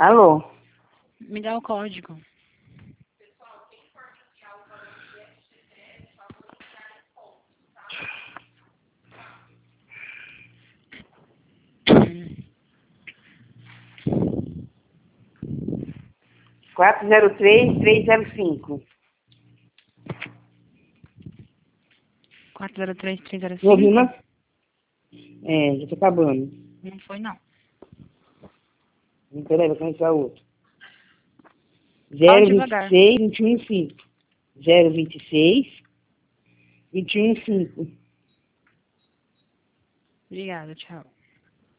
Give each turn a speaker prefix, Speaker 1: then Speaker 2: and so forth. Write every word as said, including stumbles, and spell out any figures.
Speaker 1: Alô?
Speaker 2: Me dá o código.
Speaker 1: quatro zero três, três zero cinco.
Speaker 2: quatro zero três, três zero
Speaker 1: Não ouviu,
Speaker 2: cinco?
Speaker 1: não? É, já tá acabando.
Speaker 2: Não foi, não.
Speaker 1: Peraí, vou começar outro.
Speaker 2: Fala
Speaker 1: zero vinte
Speaker 2: devagar.
Speaker 1: e seis, vinte e um e cinco. zero vinte e seis, vinte e um e cinco.
Speaker 2: Obrigada, tchau.